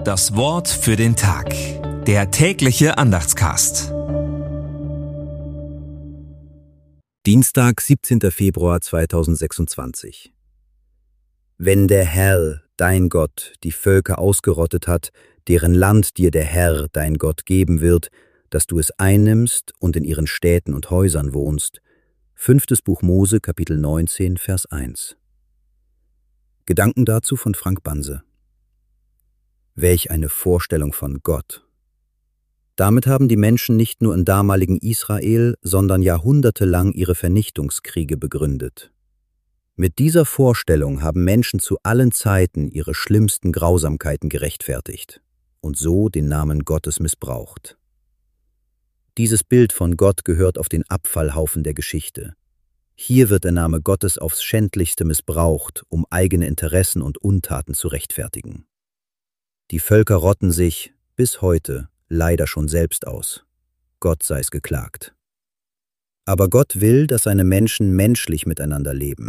Das Wort für den Tag. Der tägliche Andachtscast. Dienstag, 17. Februar 2026. Wenn der Herr, dein Gott, die Völker ausgerottet hat, deren Land dir der Herr, dein Gott, geben wird, dass du es einnimmst und in ihren Städten und Häusern wohnst. 5. Buch Mose, Kapitel 19, Vers 1. Gedanken dazu von Frank Banse. Welch eine Vorstellung von Gott! Damit haben die Menschen nicht nur im damaligen Israel, sondern jahrhundertelang ihre Vernichtungskriege begründet. Mit dieser Vorstellung haben Menschen zu allen Zeiten ihre schlimmsten Grausamkeiten gerechtfertigt und so den Namen Gottes missbraucht. Dieses Bild von Gott gehört auf den Abfallhaufen der Geschichte. Hier wird der Name Gottes aufs Schändlichste missbraucht, um eigene Interessen und Untaten zu rechtfertigen. Die Völker rotten sich, bis heute, leider schon selbst aus. Gott sei es geklagt. Aber Gott will, dass seine Menschen menschlich miteinander leben.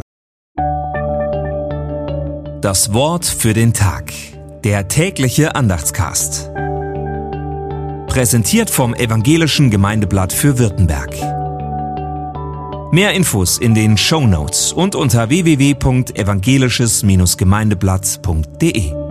Das Wort für den Tag. Der tägliche Andachtscast. Präsentiert vom Evangelischen Gemeindeblatt für Württemberg. Mehr Infos in den Shownotes und unter www.evangelisches-gemeindeblatt.de.